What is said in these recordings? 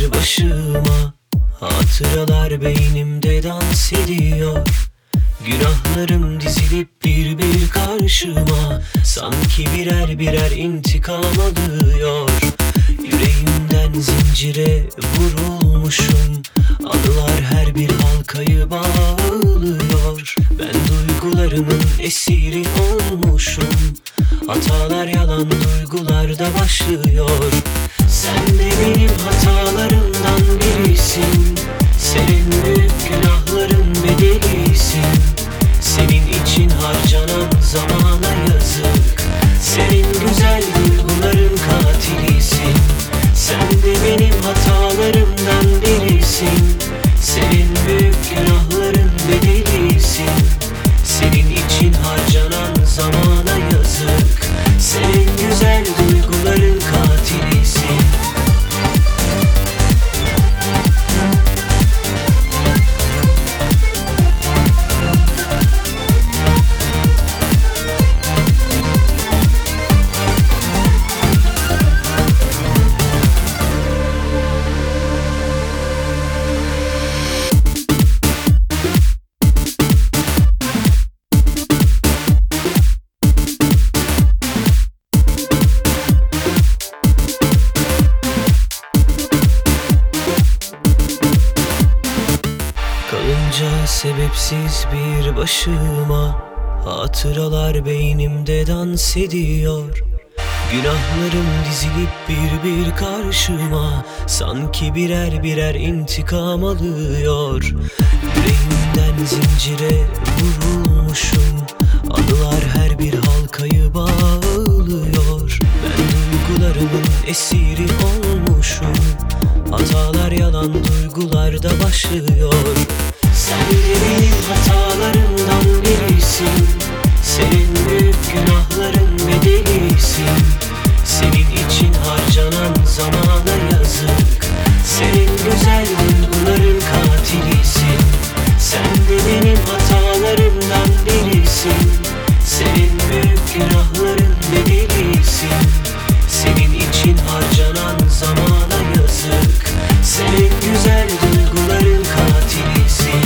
bir başıma. Hatıralar beynimde dans ediyor. Günahlarım dizilip bir bir karşıma. Sanki birer birer intikam alıyor. Yüreğimden zincire vurulmuşum. Anılar her bir halkayı bağlıyor. Ben duygularımın esiri olmuşum. Hatalar yalan duygularda başlıyor. Sen de benim hatalarımdan birisin. Senin büyük günahların bedelisin. Senin için harcanan zamana yazık. Senin güzel duyguların katilisin. Sen de benim hatalarımdan birisin. Senin büyük günahların bedelisin. Senin için harcanan zamana yazık. Senin güzel duyguların katilisin. Kalınca sebepsiz bir başıma. Hatıralar beynimde dans ediyor. Günahlarım dizilip bir bir karşıma. Sanki birer birer intikam alıyor. Yüreğimden zincire vurulmuşum. Anılar her bir halkayı bağlıyor. Ben duygularımın esiri olmuşum. Hatalar yalan duygularda başlıyor. Sen de benim hatalarımdan birisin. Senin büyük günahların bedelisin. Senin için harcanan zamana yazık. Senin güzel duyguların katilisin. Sen de benim hatalarımdan birisin. Senin büyük günahların bedelisin. Senin için harcanan zamana yazık. Senin güzel duyguların katilisin.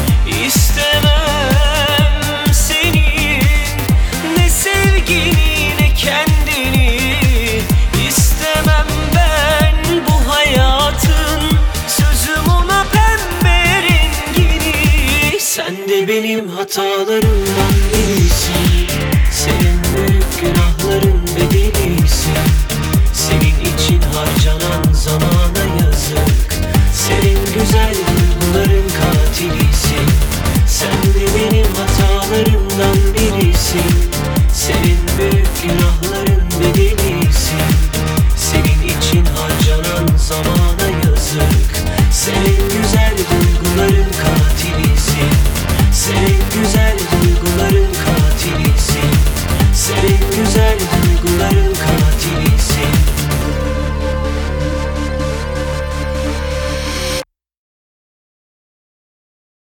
İstemem senin ne sevgini ne kendini. İstemem ben bu hayatın sözüm ona pembe rengini. Sen de benim hatalarımdan birisin. Senin büyük günahların bedelisin. Senin için harcanan zamana yazık. Senin güzel duyguların katilisin. Sen de benim hatalarımdan birisin. Senin büyük günahların bedelisin. Senin için harcanan zamana yazık. Senin güzel duyguların katilisin. Senin güzel duyguların katilisin. Senin güzel duyguların